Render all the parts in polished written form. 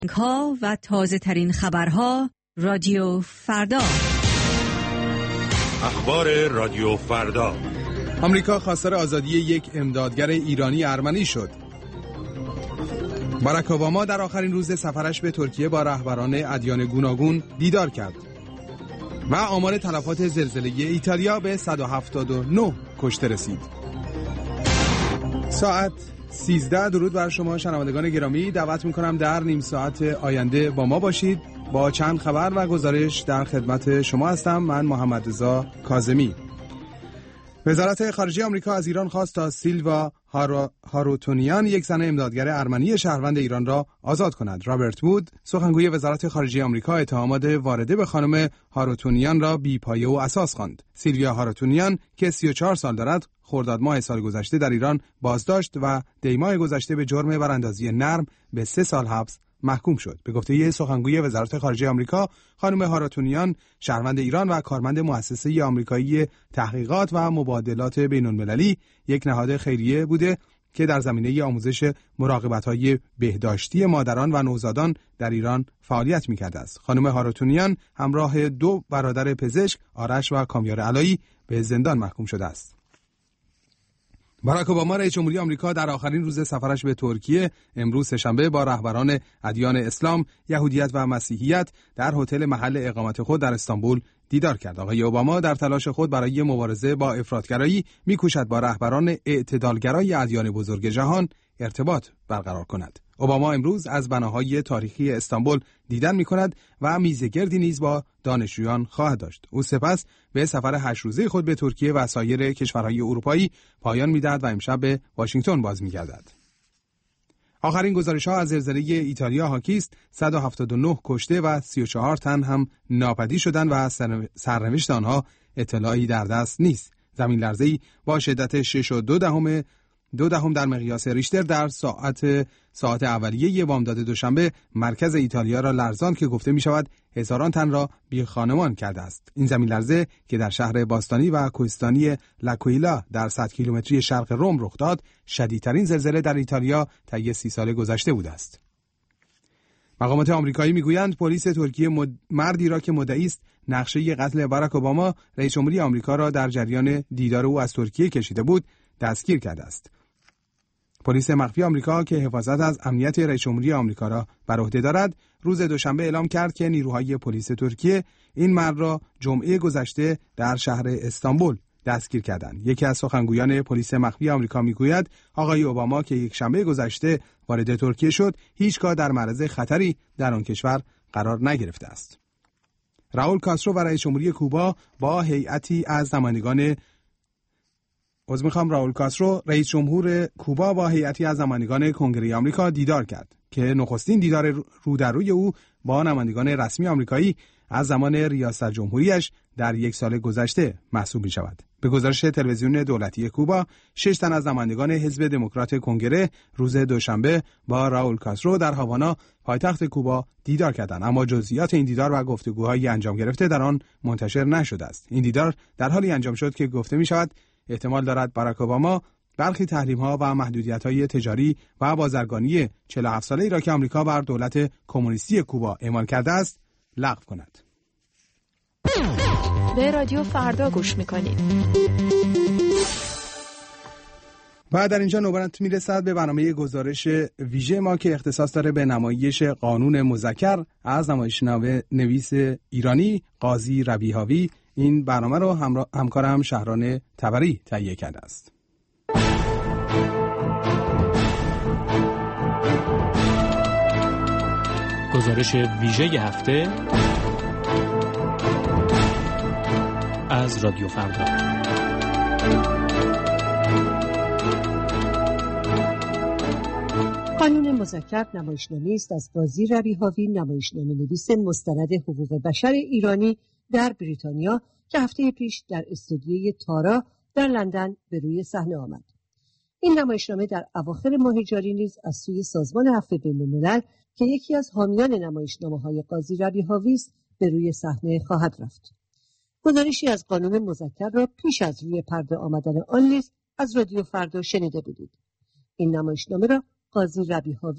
ها و تازه ترین خبرها رادیو فردا. اخبار رادیو فردا. آمریکا خواستار آزادی یک امدادگر ایرانی ارمنی شد. باراک اوباما در آخرین روز سفرش به ترکیه با رهبران ادیان گوناگون دیدار کرد. و آمار تلفات زلزله ایتالیا به 179 کشته رسید. ساعت 13. درود بر شما شنوندگان گرامی، دعوت میکنم در نیم ساعت آینده با ما باشید. با چند خبر و گزارش در خدمت شما هستم. من محمد رضا کاظمی. وزارت خارجه آمریکا از ایران خواست تا سیلوا هاروتونیان، یک زن امدادگر ارمنی شهروند ایران را آزاد کند. رابرت وود، سخنگوی وزارت خارجه آمریکا، اتهامات وارده به خانم هاروتونیان را بی‌پایه و اساس خواند. سیلویا هاروتونیان که 34 سال دارد، خرداد ماه سال گذشته در ایران بازداشت و دی ماه گذشته به جرم براندازی نرم به 3 سال حبس محکوم شد. به گفته سخنگوی وزارت خارجه آمریکا، خانم هاروتونیان شهروند ایران و کارمند مؤسسه آمریکایی تحقیقات و مبادلات بین‌المللی، یک نهاد خیریه بوده که در زمینه آموزش مراقبت‌های بهداشتی مادران و نوزادان در ایران فعالیت می‌کرده است. خانم هاروتونیان همراه 2 برادر پزشک، آرش و کامیار علایی، به زندان محکوم شده است. باراک اوباما رئیس جمهوری آمریکا در آخرین روز سفرش به ترکیه امروز سه‌شنبه با رهبران ادیان اسلام، یهودیت و مسیحیت در هتل محل اقامت خود در استانبول دیدار کرد. آقای اوباما در تلاش خود برای مبارزه با افراطگرایی می‌کوشد با رهبران اعتدالگرای ادیان بزرگ جهان ارتباط برقرار کند. اوباما امروز از بناهای تاریخی استانبول دیدن می‌کند و میزگردی نیز با دانشجویان خواهد داشت. او سپس به سفر 8 روزه خود به ترکیه و سایر کشورهای اروپایی پایان می‌دهد و امشب به واشنگتن باز می‌گردد. آخرین گزارش‌ها از زلزله ایتالیا حاکی است. 179 کشته و 34 تن هم ناپدید شدند و سرنوشت آنها اطلاعی در دست نیست. زمین لرزه‌ای با شدت 6.2 در مقیاس ریشتر در ساعت اولیه بامداد دوشنبه مرکز ایتالیا را لرزاند که گفته می شود هزاران تن را بی خانمان کرده است. این زمین لرزه که در شهر باستانی و کوهستانی لاکویلا در 100 کیلومتری شرق رم رخ داد، شدیدترین زلزله در ایتالیا طی 30 سال گذشته بوده است. مقامات آمریکایی میگویند پلیس ترکیه مردی را که مدعی است نقشه قتل باراک اوباما رئیس جمهوری آمریکا را در جریان دیدار او از ترکیه کشیده بود دستگیر کرده است. پلیس مخفی آمریکا که حفاظت از امنیت رئیس جمهوری آمریکا را بر عهده دارد، روز دوشنبه اعلام کرد که نیروهای پلیس ترکیه این مرد را جمعه گذشته در شهر استانبول دستگیر کردند. یکی از سخنگویان پلیس مخفی آمریکا میگوید آقای اوباما که یک شنبه گذشته وارد ترکیه شد، هیچگاه در معرض خطری در آن کشور قرار نگرفته است. راول کاسترو و رئیس جمهوری کوبا با هیئتی از نمایندگان راول کاسترو رئیس جمهور کوبا با هیئتی از نمایندگان کنگره آمریکا دیدار کرد که نخستین دیدار رو در روی او با نمایندگان رسمی آمریکایی از زمان ریاست جمهوریش در 1 سال گذشته محسوب می شود. به گزارش تلویزیون دولتی کوبا، 6 تن از نمایندگان حزب دموکرات کنگره روز دوشنبه با راول کاسترو در هاوانا پایتخت کوبا دیدار کردند، اما جزئیات این دیدار و گفتگوهای انجام گرفته در آن منتشر نشده است. این دیدار در حالی انجام شد که گفته می شود احتمال دارد باراک اوباما برخی تحریم‌ها و محدودیت‌های تجاری و بازرگانی 47 ساله‌ای را که آمریکا بر دولت کمونیستی کوبا اعمال کرده است لغو کند. به رادیو فردا گوش می‌کنید. و در اینجا نوبت میرسد به برنامه گزارش ویژه ما که اختصاص داره به نمایش قانون مذکر از نمایشنویس ایرانی قاضی ربیحاوی. این برنامه رو همکارم شهران تبری تهیه کرده است. گزارش ویژه هفته از رادیو فردا. قانون مذکر نمایشنامه‌ای است از قاضی ربیحاوی، نمایشنامه‌نویس مستند حقوق بشر ایرانی در بریتانیا که هفته پیش در استودیوی تارا در لندن به روی صحنه آمد. این نمایشنامه در اواخر ماه جاری نیز از سوی سازمان عفو بین‌الملل که یکی از حامیان نمایشنامه‌های قاضی ربیحاوی است به روی صحنه خواهد رفت. گزارشی از قانون مذکر را پیش از روی پرده آمدن آن نیز از رادیو فردا شنیده بودید. این نمایشنامه را قاضی ربیحاوی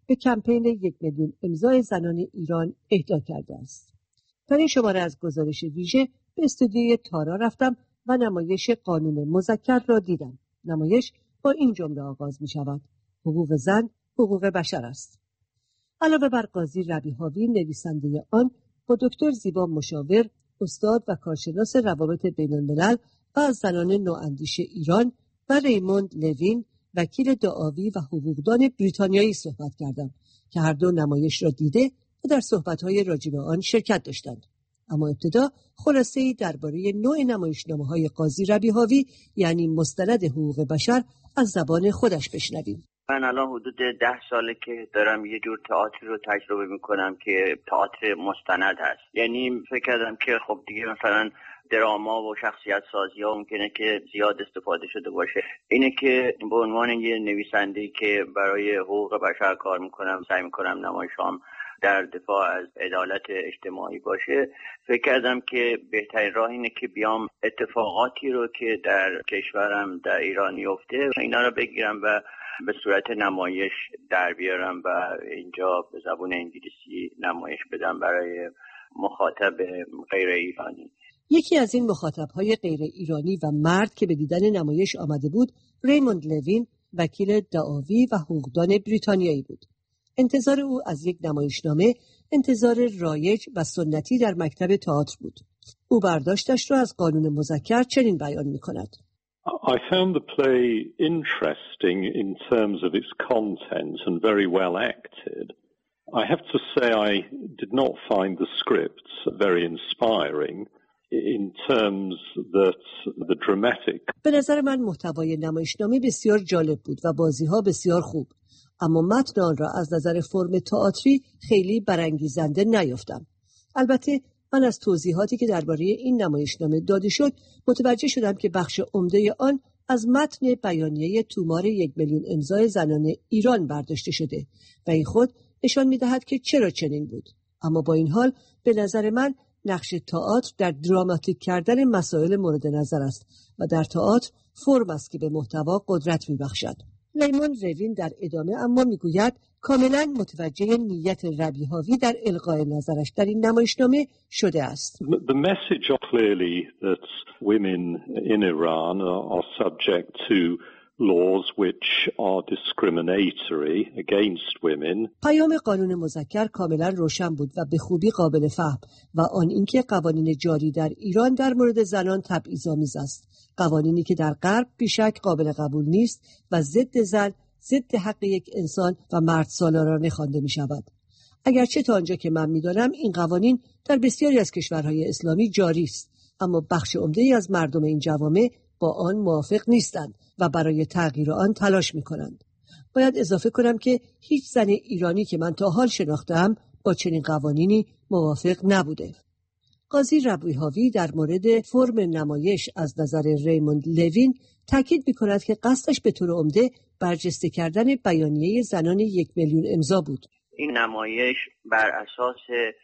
به کمپین 1 میلیون امضای زنان ایران اهدا کرده است. در این شماره از گزارش ویژه به استودیوی تارا رفتم و نمایش قانون مذکر را دیدم. نمایش با این جمله آغاز می شود: حقوق زن حقوق بشر است. علاوه بر قاضی ربیحاوی نویسنده آن، با دکتر زیبا مشاور، استاد و کارشناس روابط بین‌الملل و از زنان نواندیش ایران، و ریموند لوین، وکیل دعاوی و حقوقدان بریتانیایی صحبت کردم که هر دو نمایش را دیده و در صحبت‌های راجع به آن شرکت داشتند. اما ابتدا خلاصه‌ای درباره نوع نمایشنامه‌های قاضی ربیحاوی، یعنی مستند حقوق بشر، از زبان خودش بشنویم. من الان حدود 10 ساله که دارم یه جور تئاتر رو تجربه میکنم که تئاتر مستند هست. یعنی فکر کردم که خب دیگه مثلا دراما و شخصیت سازی ها ممکنه که زیاد استفاده شده باشه. اینه که به عنوان یه نویسنده‌ای که برای حقوق بشر کار میکنم، سعی میکنم نمایشام در دفاع از عدالت اجتماعی باشه. فکر کردم که بهترین راه اینه که بیام اتفاقاتی رو که در کشورم در ایران میفته اینا رو بگیرم و به صورت نمایش در بیارم و اینجا به زبان انگلیسی نمایش بدم برای مخاطب غیر ایرانی. یکی از این مخاطب‌های غیر ایرانی و مرد که به دیدن نمایش آمده بود، ریموند لوین، وکیل دعاوی و حقوقدان بریتانیایی بود. انتظار او از یک نمایشنامه انتظار رایج و سنتی در مکتب تئاتر بود. او برداشتش را از قانون مذکر چنین بیان می‌کند: I found the play interesting in terms of its content and very well acted. I have to say I did not find the script very inspiring in terms that the dramatic. به نظر من محتوای نمایشنامه بسیار جالب بود و بازی‌ها بسیار خوب، اما متن آن را از نظر فرم تئاتری خیلی برانگیزنده نیافتم. البته من از توضیحاتی که درباره این نمایشنامه داده شد متوجه شدم که بخش عمده آن از متن بیانیه تومار 1 میلیون امضای زنان ایران برداشته شده و این خود نشان می‌دهد که چرا چنین بود. اما با این حال به نظر من نقش تئاتر در دراماتیک کردن مسائل مورد نظر است و در تئاتر فرم است که به محتوا قدرت می‌بخشد. ریموند لوین در ادامه اما میگوید کاملا متوجه نیت ربیحاوی در القای نظرش در این نمایشنامه شده است. The message is clearly that women in Iran are subject to laws which are discriminatory against women. پیام قانون مذکر کاملا روشن بود و به خوبی قابل فهم و آن اینکه قوانین جاری در ایران در مورد زنان تبعیض‌آمیز است. قوانینی که در غرب بیشک قابل قبول نیست و ضد زن، ضد حق یک انسان و مرد سالارانه خوانده می شود. اگرچه تا آنجا که من می دانم این قوانین در بسیاری از کشورهای اسلامی جاری است، اما بخش عمده‌ای از مردم این جوامع با آن موافق نیستند و برای تغییر آن تلاش می کنند. باید اضافه کنم که هیچ زن ایرانی که من تا حال شناختم با چنین قوانینی موافق نبوده. قاضی ربیحاوی در مورد فرم نمایش از نظر ریموند لوین تاکید می‌کند که قصدش به طور عمده برجسته کردن بیانیه زنان 1 میلیون امضا بود. این نمایش بر اساس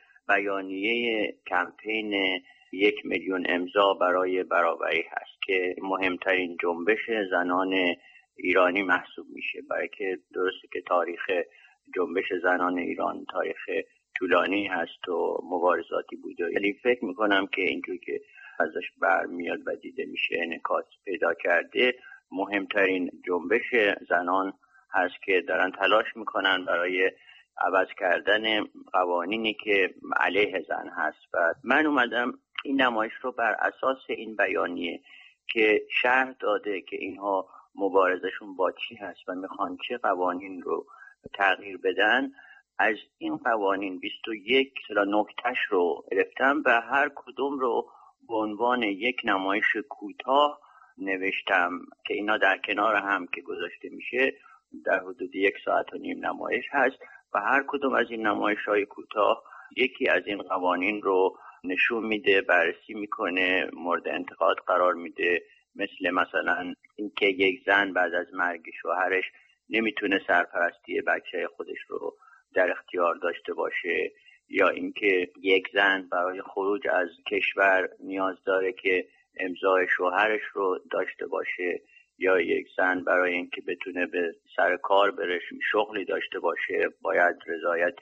بیانیه کمپین 1 میلیون امضا برای برابری هست که مهمترین جنبش زنان ایرانی محسوب میشه، برای که درسته که تاریخ جنبش زنان ایران تاریخ طولانی هست و مبارزاتی بوده، ولی فکر میکنم که اینجور که ازش برمیاد و دیده میشه انعکاس پیدا کرده، مهمترین جنبش زنان هست که دارن تلاش میکنن برای عوض کردن قوانینی که علیه زن هست. و من اومدم این نمایش رو بر اساس این بیانیه که شرح داده که اینها مبارزشون با چی هست و میخوان چه قوانین رو تغییر بدن، از این قوانین 21 نکتهش رو گرفتم و هر کدوم رو به عنوان یک نمایش کوتاه نوشتم که اینا در کنار هم که گذاشته میشه در حدود 1.5 ساعت نمایش هست و هر کدوم از این نمایش‌های کوتاه یکی از این قوانین رو نشون میده، بررسی میکنه، مورد انتقاد قرار میده. مثلا اینکه یک زن بعد از مرگ شوهرش نمیتونه سرپرستی بچه خودش رو در اختیار داشته باشه، یا اینکه یک زن برای خروج از کشور نیاز داره که امضای شوهرش رو داشته باشه، یا یک زن برای اینکه بتونه به سر کار بره، شغلی داشته باشه، باید رضایت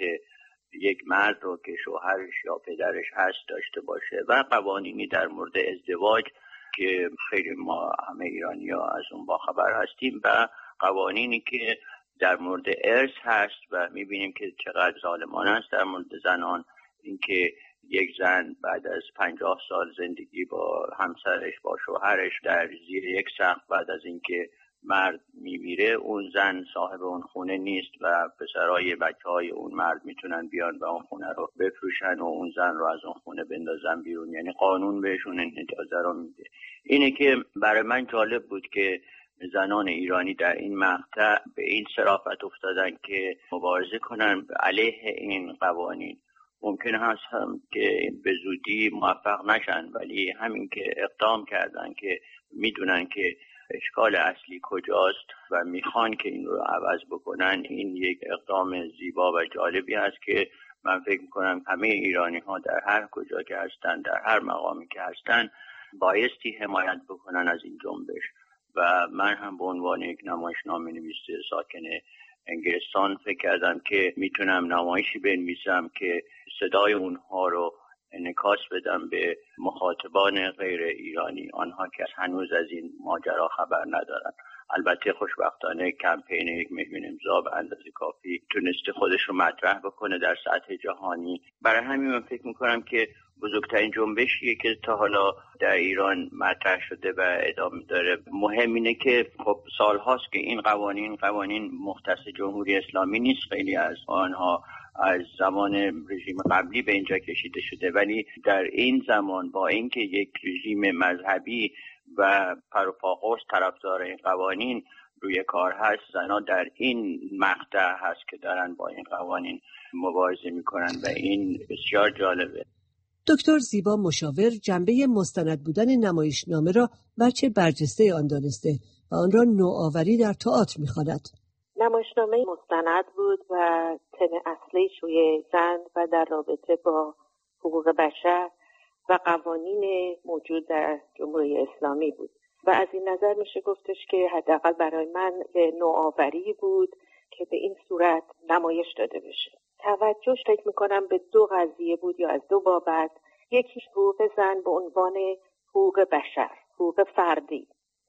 یک مرد رو که شوهرش یا پدرش هست داشته باشه و قوانینی در مورد ازدواج که خیلی ما همه ایرانی‌ها از اون باخبر هستیم و قوانینی که در مورد ارث هست و می‌بینیم که چقدر ظالمانه است در مورد زنان. اینکه یک زن بعد از 50 سال زندگی با همسرش با شوهرش در زیر یک سقف بعد از اینکه مرد میمیره اون زن صاحب اون خونه نیست و پسرای بچهای اون مرد میتونن بیان و اون خونه رو بفروشن و اون زن رو از اون خونه بندازن بیرون. یعنی قانون بهشون این اجازه رو میده. اینه که برای من جالب بود که زنان ایرانی در این مقطع به این صرافت افتادن که مبارزه کنن علیه این قوانین. ممکن هست هم که به زودی موفق نشن، ولی همین که اقدام کردن که میدونن که اشکال اصلی کجاست و میخوان که این رو عوض بکنن، این یک اقدام زیبا و جالبی هست که من فکر میکنم همه ایرانی ها در هر کجا که هستن، در هر مقامی که هستن، بایستی حمایت بکنن از این جنبش. و من هم به عنوان یک نمایشنامه نویس ساکن انگلستان فکر کردم که میتونم نمایشی بنویسم که صدای اونها رو انعکاس بدم به مخاطبان غیر ایرانی، آنها که هنوز از این ماجرا خبر ندارن. البته خوشبختانه کمپین 1 میلیون امضا به اندازه کافی تونسته خودش رو مطرح بکنه در سطح جهانی. برای همین من فکر میکنم که بزرگترین جنبشیه که تا حالا در ایران مطرح شده و ادامه داره. مهم اینه که خب سالهاست که این قوانین مختص جمهوری اسلامی نیست، خیلی از آنها از زمان رژیم قبلی به اینجا کشیده شده، ولی در این زمان با اینکه یک رژیم مذهبی و پروپاگوس طرفدار این قوانین روی کار هست، زنان در این مقطع هست که دارن با این قوانین مبارزه میکنن و این بسیار جالبه. دکتر زیبا مشاور جنبه مستند بودن نمایشنامه را بچه برجسته آن دانسته و آن را نوآوری در تئاتر می‌خواند. نمایشنامه مستند بود و تم اصلیش روی زن و در رابطه با حقوق بشر و قوانین موجود در جمهوری اسلامی بود و از این نظر میشه گفتش که حداقل برای من نوآوری بود که به این صورت نمایش داده بشه. توجهش فکر میکنم به 2 قضیه بود یا از 2 بابت. یکی حقوق زن به عنوان حقوق بشر، حقوق فردی.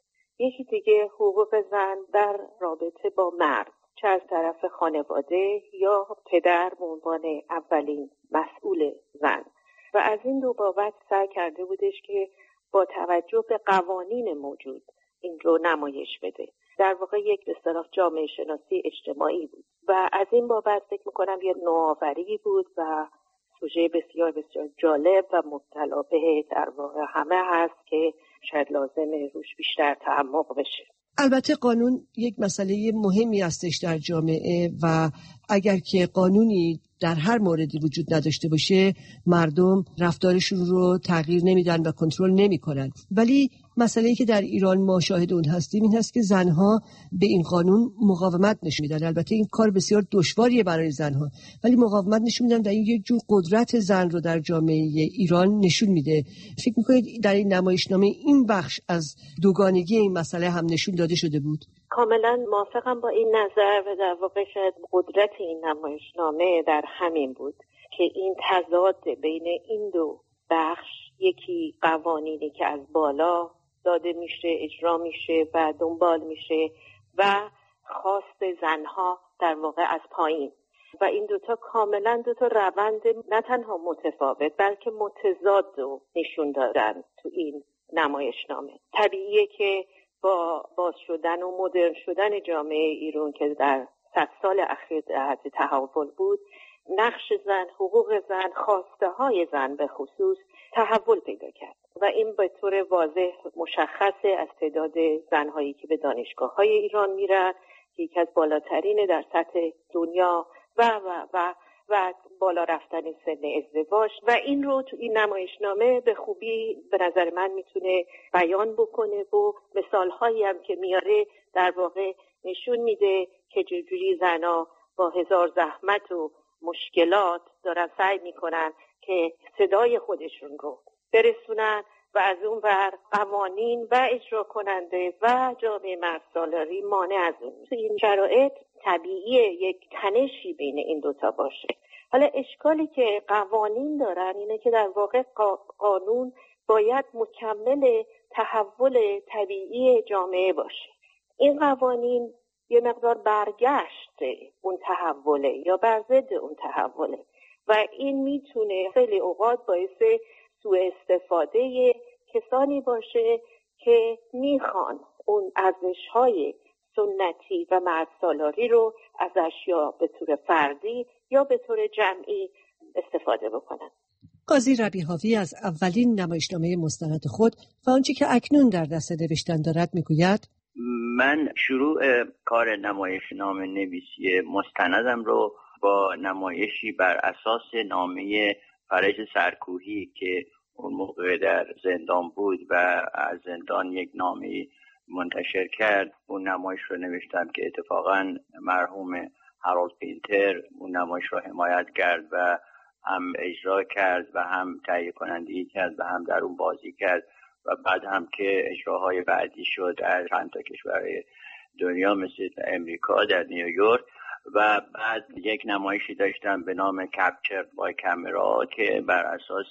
یکی دیگه حقوق زن در رابطه با مرد، چه از طرف خانواده یا پدر به عنوان اولین مسئول زن. و از این 2 بابت سعی کرده بودش که با توجه به قوانین موجود این رو نمایش بده. در واقع یک به اصطلاح جامعه شناسی اجتماعی بود و از این بابت فکر میکنم یه نوآوری بود و سوژه بسیار بسیار جالب و مبتلا به در واقع همه هست که شاید لازمه روش بیشتر تعمق بشه. البته قانون یک مسئله مهمی هستش در جامعه و اگر که قانونی در هر موردی وجود نداشته باشه مردم رفتارشون رو تغییر نمیدن و کنترل نمیکنن. ولی مسئله‌ای که در ایران ما شاهد اون هستیم این هست که زنها به این قانون مقاومت نشون میدن. البته این کار بسیار دشواریه برای زنها، ولی مقاومت نشون میدن و این یک جور قدرت زن رو در جامعه ایران نشون میده. فکر میکنید در این نمایشنامه این بخش از دوگانگی این مسئله هم نشون داده شده بود؟ کاملا موافقم با این نظر و در واقع شاید قدرت این نمایشنامه در همین بود که این تضاد بین این 2 بخش، یکی قوانینی که از بالا داده میشه، اجرا میشه و دنبال میشه و خواست زنها در واقع از پایین و این 2 تا کاملا 2 تا روند نه تنها متفاوت بلکه متضاد رو نشون دادن تو این نمایشنامه. طبیعیه که با باز شدن و مدرن شدن جامعه ایران که در 100 سال اخیر در حد تحول بود، نقش زن، حقوق زن، خواسته های زن به خصوص تحول پیدا کرد و این به طور واضح مشخصه از تعداد زنهایی که به دانشگاه های ایران میرن که یکی از بالاترین در سطح دنیا و بالا رفتن سن ازدواج و این رو تو این نمایشنامه به خوبی به نظر من میتونه بیان بکنه و مثالهایی هم که میاره در واقع نشون میده که چجوری زنها با هزار زحمت و مشکلات دارن سعی میکنن که صدای خودشون رو برسونن و از اون بر قوانین و اجرا کننده و جامعه مردسالاری مانع از اون. این شرایط طبیعیه یک تنشی بین این دوتا باشه. حالا اشکالی که قوانین دارن اینه که در واقع قانون باید مکمل تحول طبیعی جامعه باشه. این قوانین یه مقدار برگشت اون تحوله یا بر ضد اون تحوله و این میتونه خیلی اوقات باعث سوء استفاده کسانی باشه که میخوان اون ارزش‌های سنتی و مردسالاری رو ازش یا به طور فردی یا به طور جمعی استفاده بکنن. قاضی ربیحاوی از اولین نمایشنامه مستند خود و آنچه که اکنون در دست نوشتن دارد میگوید: من شروع کار نمایشنامه نویسی مستندم رو با نمایشی بر اساس نامه فرج سرکوهی که اون موقع در زندان بود و از زندان یک نامه منتشر کرد، اون نمایش رو نوشتم که اتفاقا مرحوم هارولد پینتر اون نمایش رو حمایت کرد و هم اجرا کرد و هم تهیه کنندگی کرد و هم در اون بازی کرد و بعد هم که اجراهای بعدی شد در چند تا کشور دنیا مثل امریکا در نیویورک. و بعد یک نمایشی داشتم به نام کپچر بای کامرا که بر اساس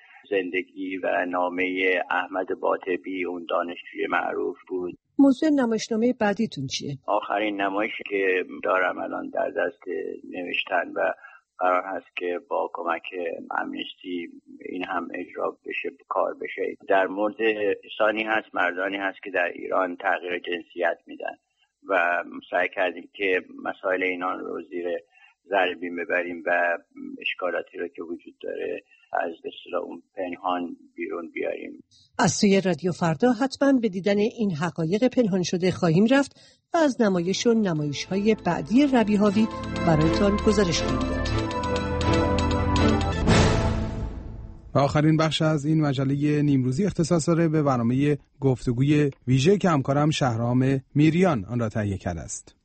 زندگی و نامه احمد باطبی اون دانشجوی معروف بود. موضوع نمایشنامه بعدیتون چیه؟ آخرین نمایشی که دارم الان در دست نوشتن و قرار هست که با کمک امنستی این هم اجرا بشه، کار بشه، در مورد کسانی هست، مردانی هست که در ایران تغییر جنسیت میدن و سعی کردیم که مسائل اینا رو زیر ذره بین ببریم و اشکالاتی رو که وجود داره از به اصطلاح اون پنهان بیرون بیاریم. از سوی رادیو فردا حتما به دیدن این حقایق پنهان شده خواهیم رفت و از نمایش و نمایش‌های بعدی ربیحاوی برایتان گزارش خواهیم داد. و آخرین بخش از این مجله نیمروزی اختصاص داره به برنامه گفتگوی ویژه که همکارم شهرام میریان آن را تهیه کرده است.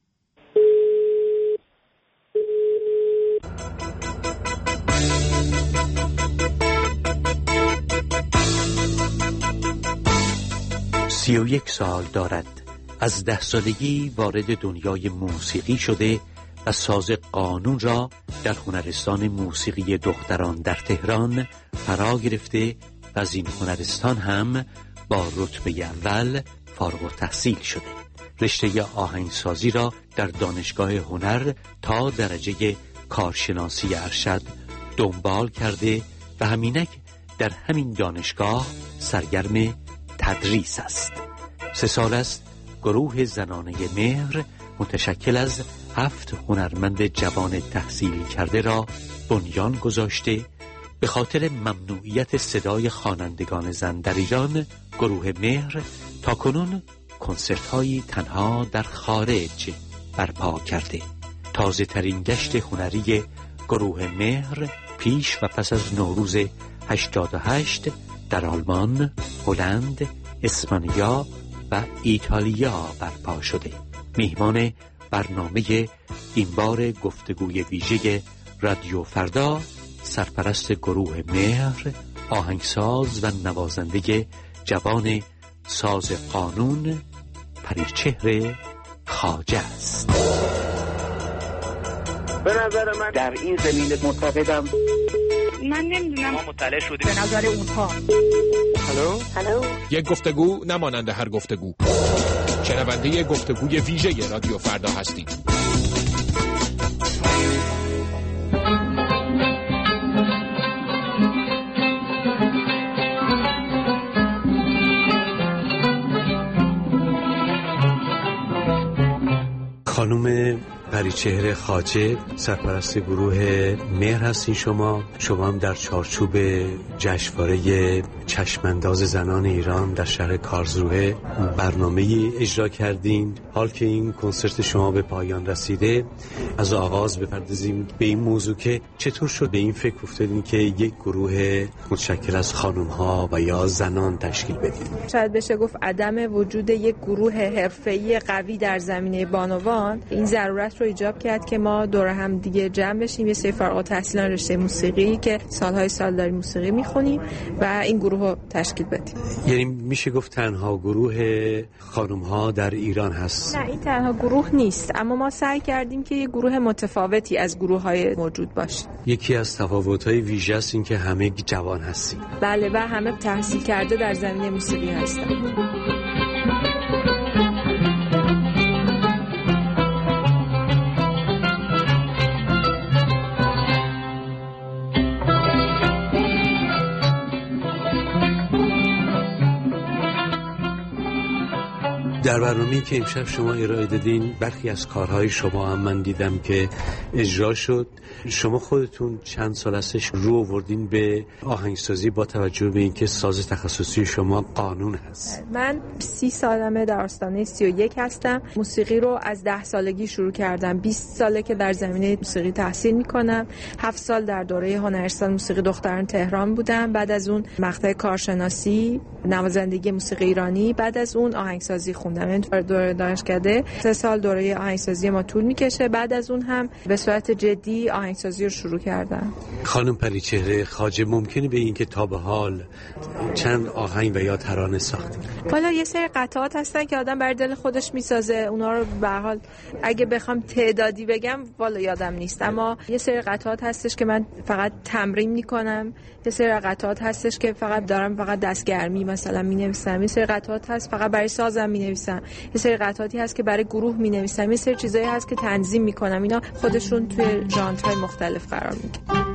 سی و 31 سال دارد از 10 سالگی وارد دنیای موسیقی شده و ساز قانون را در هنرستان موسیقی دختران در تهران فرا گرفته و از این هنرستان هم با رتبه اول فارغ التحصیل شده. رشته آهنگسازی را در دانشگاه هنر تا درجه کارشناسی ارشد دنبال کرده و همینک در همین دانشگاه سرگرم تدریس است. 3 سال است گروه زنانه مهر متشکل از 7 هنرمند جوان تحصیل کرده را بنیان گذاشته. به خاطر ممنوعیت صدای خوانندگان زن در ایران، گروه مهر تاکنون کنسرت‌هایی تنها در خارج برپا کرده. تازه ترین گشت هنری گروه مهر پیش و پس از نوروز 88 در آلمان، هلند، اسپانیا و ایتالیا برپا شده. میهمان برنامه این بار گفتگوی ویژه رادیو فردا سرپرست گروه مهر، آهنگساز و نوازنده جوان ساز قانون پریچهره خواجه است. به نظر من در این زمینه معتقدم من نمیدونم، ما مطلع شدیم به نظر اونها. هلو؟ یک گفتگو نمانند هر گفتگو. شنونده گفتگوی ویژه رادیو فردا هستید. خانم پریچهره خواجه سرپرست گروه مهر هستین. شما هم در چارچوب جشنواره چشمانداز زنان ایران در شهر کارلسروه برنامه‌ای اجرا کردین. حال که این کنسرت شما به پایان رسیده، از آغاز بپردازیم به این موضوع که چطور شد به این فکر افتادین که یک گروه متشکل از خانم‌ها و یا زنان تشکیل بدین؟ شاید بشه گفت عدم وجود یک گروه حرفه‌ای قوی در زمینه بانوان این ضرورت رو ایجاب کرد که ما دور هم دیگه جمع بشیم، یه سری فارغ التحصیلان رشته موسیقی که سالهای سال داریم موسیقی میخونیم و این گروه رو تشکیل بدیم. یعنی میشه گفت تنها گروه خانم‌ها در ایران هست؟ نه، این تنها گروه نیست، اما ما سعی کردیم که یه گروه متفاوتی از گروه‌های موجود باشه. یکی از تفاوت‌های ویژه است این که همه جوان هستیم. بله، و همه تحصیل کرده در زمینه موسیقی هستن. در برنامه‌ای که امشب شما ارائه دادین برخی از کارهای شما هم من دیدم که اجرا شد. شما خودتون چند سال هستش رو آوردین به آهنگسازی با توجه به اینکه ساز تخصصی شما قانون هست؟ من 30 سالمه، در آستانه 31 هستم. موسیقی رو از 10 سالگی شروع کردم. 20 ساله که در زمینه موسیقی تحصیل میکنم. 7 سال در دوره هنرستان موسیقی دختران تهران بودم. بعد از اون مقطع کارشناسی، نوازندگی موسیقی ایرانی، بعد از اون آهنگسازی خوندم. این دوره دانشکده 3 سال دوره آهنگسازی ما طول میکشه. بعد از اون هم به صورت جدی آهنگسازی رو شروع کردم. خانم پریچهره خواجه، ممکنه به این که تا به حال چند آهنگ و یا ترانه ساختید؟ والا یه سری قطعات هستن که آدم بر دل خودش میسازه، اونا رو به هر حال اگه بخوام تعدادی بگم والا یادم نیست، اما یه سری قطعات هستش که من فقط تمرین میکنم، یه سری قطعات هستش که فقط دارم فقط دستگرمی مثلا مینویسم، یه سری قطعات هست فقط برای سازم مینویسم، یه سری قطعاتی هست که برای گروه مینویسم، یه سری چیزایی هست که تنظیم میکنم. اینا خودشون توی ژانرهای مختلف قرار میگیرن.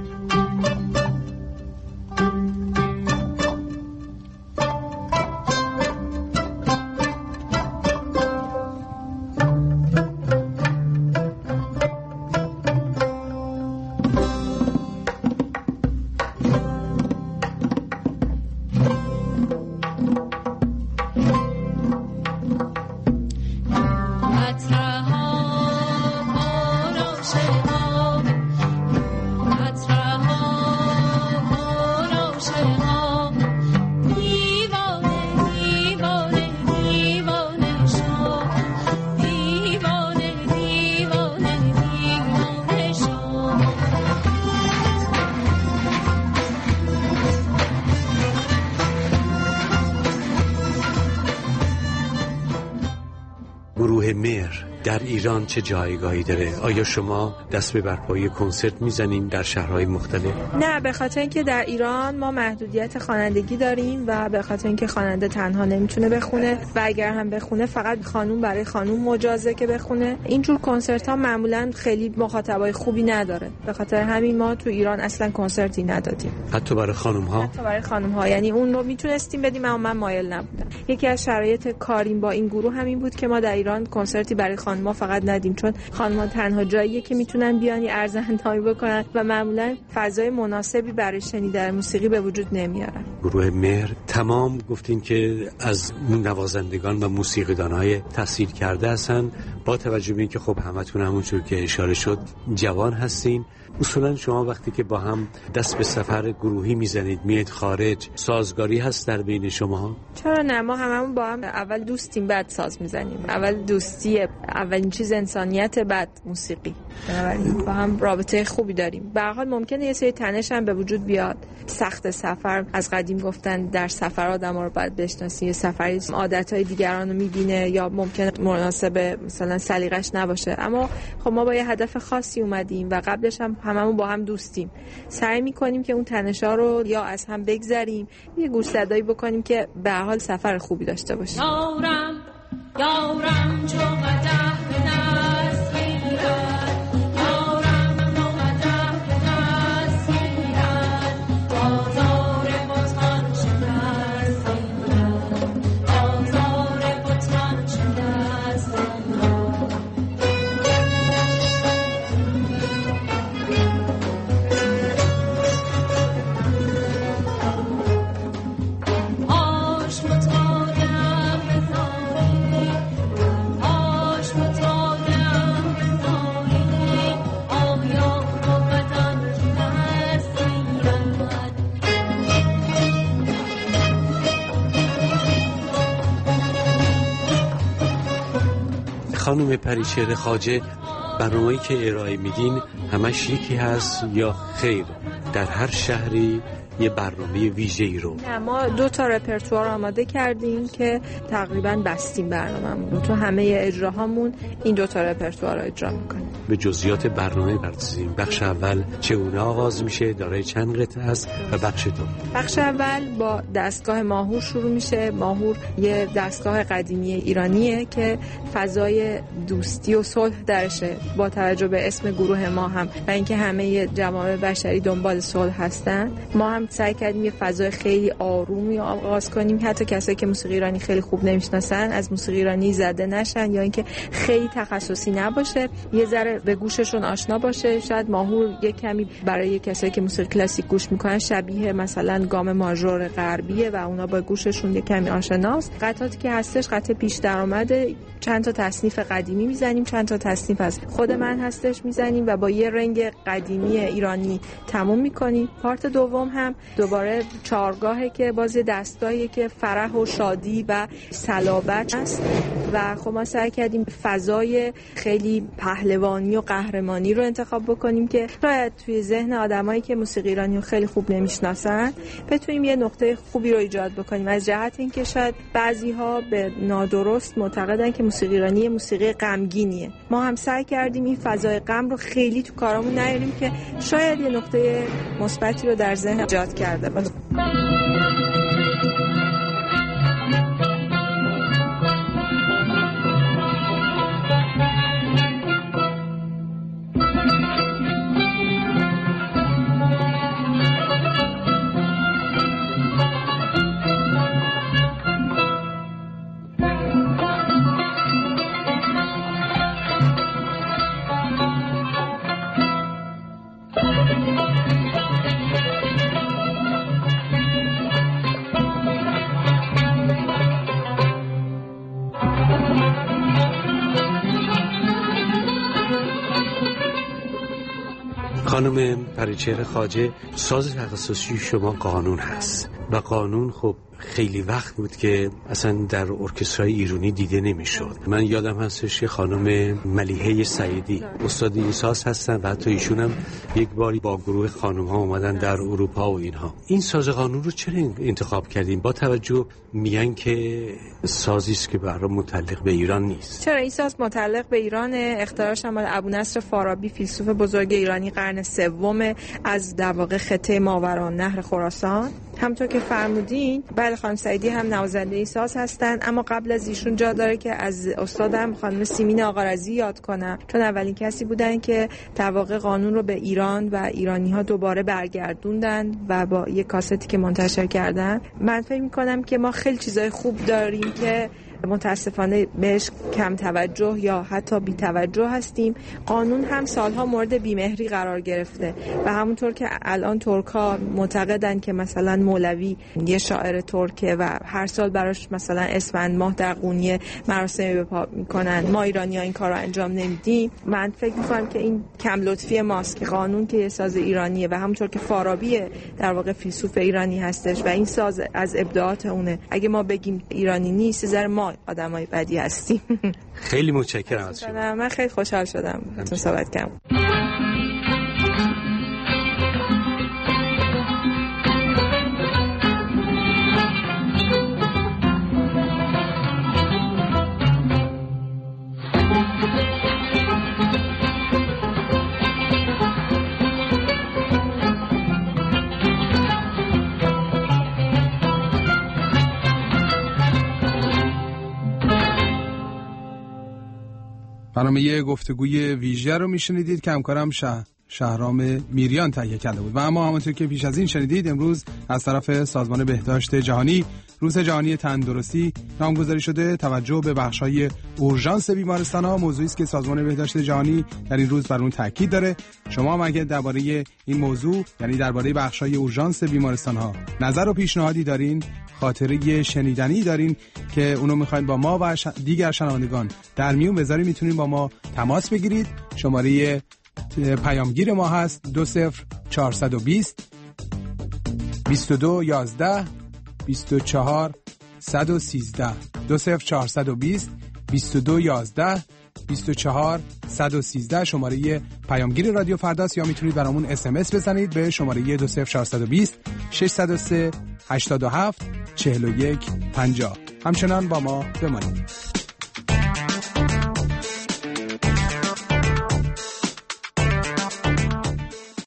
گروه مهر در ایران چه جایگاهی داره؟ آیا شما دست به برپایی کنسرت میزنین در شهرهای مختلف؟ نه، به خاطر اینکه در ایران ما محدودیت خوانندگی داریم و به خاطر اینکه خواننده تنها نمیتونه بخونه و اگر هم بخونه فقط خانوم برای خانوم مجازه که بخونه. اینجور کنسرت ها معمولا خیلی مخاطبای خوبی نداره، به خاطر همین ما تو ایران اصلا کنسرتی ندادیم. حتی برای خانوم ها؟ حتی برای خانوم ها، یعنی اون رو میتونستیم بدیم اما من مایل نبودم. یکی از شرایط کاریم با این گروه همین بود که ما در ایران کنسرتی برای خانم‌ها فقط ندیم، چون خانم‌ها تنها جاییه که میتونن بیان ارزنده‌ای بکنن و معمولا فضای مناسبی برای شنیدن موسیقی به وجود نمیارن. گروه مهر تمام گفتین که از نوازندگان و موسیقیدان‌های تحصیل کرده هستن، با توجه به اینکه خب همتون همونجور که اشاره شد جوان هستین. اصولا شما وقتی که با هم دست به سفر گروهی میزنید میاد خارج، سازگاری هست در بین شما؟ چرا نه، ما هممون با هم اول دوستیم بعد ساز میزنیم. اول دوستیه، اولین چیز انسانیت، بعد موسیقی. بنابراین با هم رابطه خوبی داریم. به هر حال ممکنه یه سری تنش هم به وجود بیاد. سخت سفر، از قدیم گفتن در سفر آدم‌ها رو باید بشناسی. یه سفری عادت‌های دیگران رو می‌بینه یا ممکنه مناسب مثلا سلیقش نباشه، اما خب ما با یه هدف خاصی اومدیم و قبلش هم هممون با هم دوستیم. سعی می‌کنیم که اون تنش‌ها رو یا از هم بگذریم، یه گوش‌زدایی بکنیم که به هر حال سفر خوبی داشته باشیم. یارم یارم چو قدح به دست می‌گیرد، یارم چو قدح به دست می‌گیرد، بازار بتان شکست می‌گیرد، بازار بتان شکست می‌گیرد. آش متادم بزاری، آش متادم بزاری، آیا رو بدن دست می‌گیرد. خانم پریچهره خواجه، برنامه‌ای که ارائه میدین همش یکی هست یا خیر در هر شهری یه برنامه ویژه‌ای رو؟ ما 2 تا رپرتوار آماده کردیم که تقریباً بستیم برنامه‌مون رو. تو همه اجراهامون این 2 تا رپرتوار رو اجرا می‌کنیم. به جزئیات برنامه بپردازیم. بخش اول چگونه آغاز میشه؟ دارای چند قطعه است؟ و بخش دوم؟ بخش اول با دستگاه ماهور شروع میشه. ماهور یه دستگاه قدیمی ایرانیه که فضای دوستی و صلح درشه، با توجه به اسم گروه ما هم و اینکه همه جوامع بشری دنبال صلح هستن. ما هم سعی کردیم یه فضای خیلی آرومی آغاز کنیم، حتی کسایی که موسیقی ایرانی خیلی خوب نمیشناسن از موسیقی ایرانی زده نشن یا اینکه خیلی تخصصی نباشه، یه ذره به گوششون آشنا باشه. شاید ماهور یه کمی برای کسایی که موسیقی کلاسیک گوش میکنن شبیه مثلا گام ماژور غربیه و اونا با گوششون یه کمی آشناست. قطعاتی که هستش قطعه پیش درآمده، چند تا تصنیف قدیمی میزنیم، چند تا تصنیف از خود من هستش میزنیم و با یه رنگ قدیمی ایرانی تموم میکنیم. پارت دوم هم دوباره چهارگاهه که باز دستگاهیه که فرح و شادی و صلابت است و خب ما سعی کردیم فضای خیلی پهلوانی و قهرمانی رو انتخاب بکنیم که شاید توی ذهن آدمایی که موسیقی ایرانی رو خیلی خوب نمیشناسن بتونیم یه نقطه خوبی رو ایجاد بکنیم، از جهت اینکه شاید بعضی‌ها به نادرست معتقدن که موسیقی ایرانی موسیقی غمگینیه. ما هم سعی کردیم این فضای غم رو خیلی تو کارامون نیاریم که شاید یه نقطه مثبتی رو در ذهن ایجاد کرده باشه. خانم پریچهر خواجه، ساز تخصصی شما قانون هست و قانون خب خیلی وقت بود که اصلا در ارکسترای ایرانی دیده نمیشد. من یادم هستش که خانم ملیحه سعیدی استاد این ساز هستن و حتی ایشون هم یک باری با گروه خانم ها اومدن در اروپا و اینها. این ساز قانون رو چرا انتخاب کردیم با توجه میگن که سازی است که برای متعلق به ایران نیست؟ چرا این ساز متعلق به ایران، اختراعش هم ابونصر فارابی فیلسوف بزرگ ایرانی قرن سوم از در واقع خطه ماورالنهر خراسان. همونطور که فرمودین بله خانم سعیدی هم نوازنده این ساز هستن، اما قبل از ایشون جا داره که از استادم خانم سیمین آقارزی یاد کنم، چون اولین کسی بودن که در واقع قانون رو به ایران و ایرانی‌ها دوباره برگردوندن و با یک کاستی که منتشر کردن. من فکر می‌کنم که ما خیلی چیزای خوب داریم که متاسفانه بهش کم توجه یا حتی بی توجه هستیم. قانون هم سالها مورد بیمهری قرار گرفته و همونطور که الان ترک‌ها معتقدن که مثلا مولوی یه شاعر ترکه و هر سال براش مثلا اسفند ماه در قونیه مراسمی بپا میکنن، ما ایرانی‌ها این کار رو انجام نمیدیم. من فکر میکنم که این کم لطفی ماست که قانون که یه ساز ایرانیه و همونطور که فارابی در واقع فیلسوف ایرانی هستش و این ساز از ابداعات اونه، اگه ما بگیم ایرانی نیست زر ما آدمای بدی هستیم. خیلی متشکرم از شما. من خیلی خوشحال شدم تو صحبت کردم. برنامه گفتگوی ویژه رو میشنیدید که همکارم شهرام میریان تهیه کرده بود و اما همونطور که پیش از این شنیدید امروز از طرف سازمان بهداشت جهانی روز جهانی تندرستی نامگذاری شده. توجه به بخش‌های اورژانس بیمارستان‌ها موضوعی است که سازمان بهداشت جهانی در این روز بر اون تاکید داره. شما هم اگه درباره این موضوع یعنی درباره بخش‌های اورژانس بیمارستان‌ها نظر و پیشنهادی دارین، خاطره شنیدنی دارین که اونو می‌خواید با ما و دیگر شنوندگان در میون بذارید، میتونید با ما تماس بگیرید. شماره پیامگیر ما هست 20420 2211 24 113 20420 2211 24 113 شماره پیامگیر رادیو فرداست، یا میتونید برامون SMS بزنید به شماره 20420 603 87 41 50. همچنان با ما بمانید.